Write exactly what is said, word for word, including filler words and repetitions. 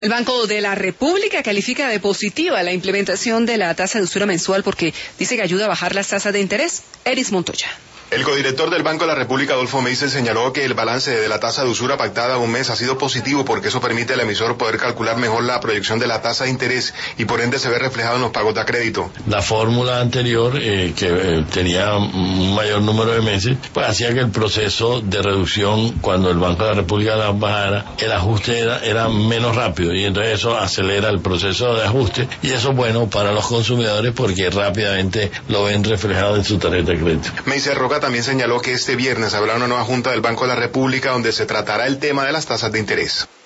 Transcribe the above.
El Banco de la República califica de positiva la implementación de la tasa de usura mensual porque dice que ayuda a bajar las tasas de interés. Eris Montoya. El codirector del Banco de la República, Adolfo Meisel, señaló que el balance de la tasa de usura pactada a un mes ha sido positivo porque eso permite al emisor poder calcular mejor la proyección de la tasa de interés y por ende se ve reflejado en los pagos de crédito. La fórmula anterior, eh, que eh, tenía un mayor número de meses, pues hacía que el proceso de reducción, cuando el Banco de la República la bajara, el ajuste era, era menos rápido y entonces eso acelera el proceso de ajuste y eso es bueno para los consumidores porque rápidamente lo ven reflejado en su tarjeta de crédito. Meisel Roca también señaló que este viernes habrá una nueva junta del Banco de la República donde se tratará el tema de las tasas de interés.